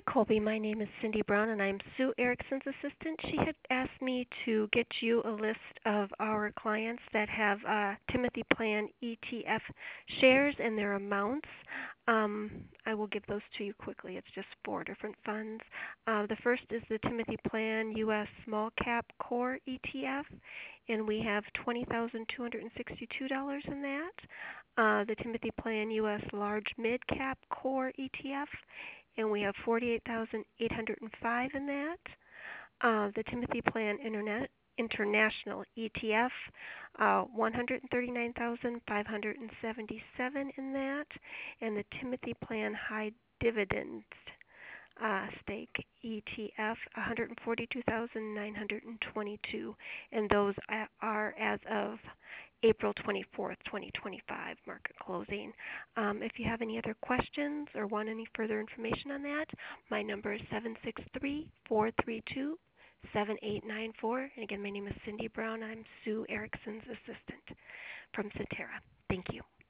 Colby. My name is Cindy Brown, and I'm Sue Erickson's assistant. She had asked me to get you a list of our clients that have Timothy Plan ETF shares and their amounts. I will give those to you quickly. It's just four different funds. The first is the Timothy Plan U.S. Small Cap Core ETF, and we have $20,262 in that. The Timothy Plan U.S. Large Mid Cap Core ETF, and we have 48,805 in that. The Timothy Plan International ETF, 139,577 in that, and the Timothy Plan High Dividend Stake ETF, 142,922, and those are as of April 24th, 2025, market closing. If you have any other questions or want any further information on that, my number is 763-432-7894. And again, my name is Cindy Brown. I'm Sue Erickson's assistant from Cetera. Thank you.